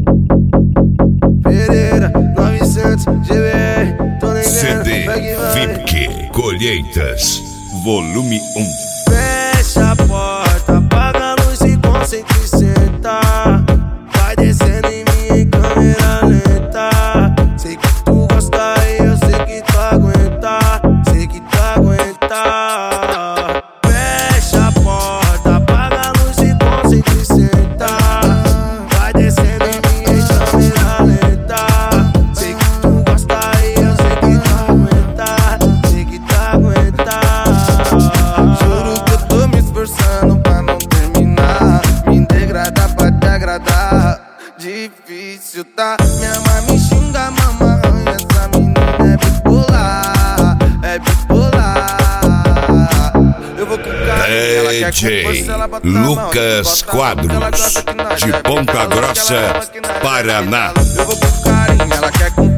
Pereira 900 GBR, tô nem CD VIP Colheitas, volume 1. Fecha a porta, apaga a luz e concentre e senta. Vai descendo em mim em câmera lenta. Sei que tu gosta e eu sei que tu aguenta. Sei que tu aguenta. Fecha a porta, apaga a luz e concentre e senta. Vai descendo em mim em câmera lenta. Sei que tu gosta e eu sei que tu aguenta. Sei que tu aguenta. Juro que eu tô me esforçando pra não terminar. Me degradar pra te agradar. Difícil, tá? Minha mãe me xinga, mama. Essa menina é bipolar. É bipolar. Eu vou com carinho, ela quer com força, ela bota na mão. Lucas Quadros, de Ponta Grossa, Paraná. Eu vou com carinho, ela quer com